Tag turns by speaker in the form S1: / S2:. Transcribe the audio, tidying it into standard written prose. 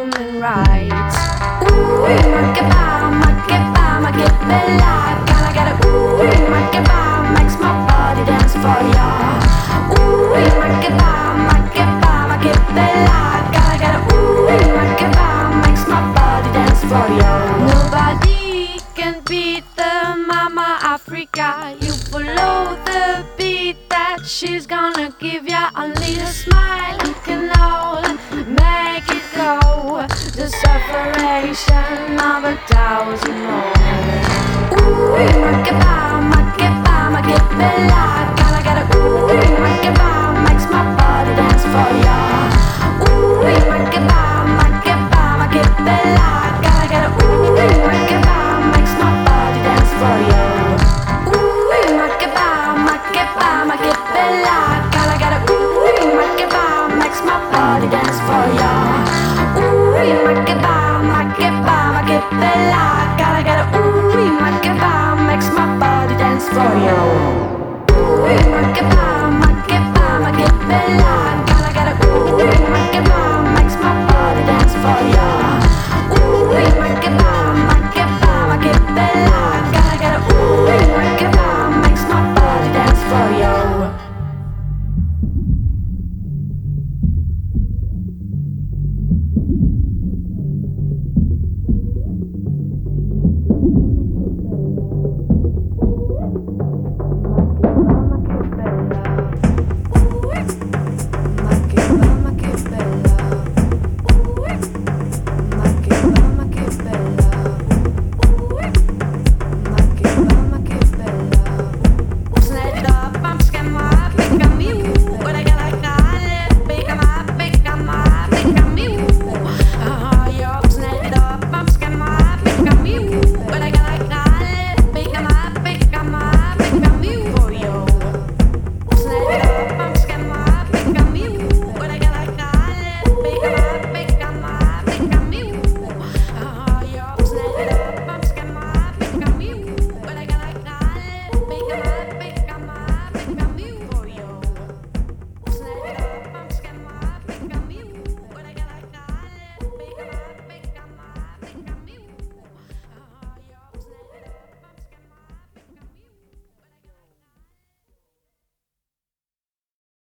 S1: human rights. Ooh, ma che bella, gotta get it. Ooh, makes my body dance for ya. Ooh, ma che bella, gotta get it. Ooh, makes my body dance for ya. Nobody can beat the Mama Africa. You follow the beat that she's gonna give ya. Only a smile can all make it go. The separation of 1,000 more. Ooh, ma che bella.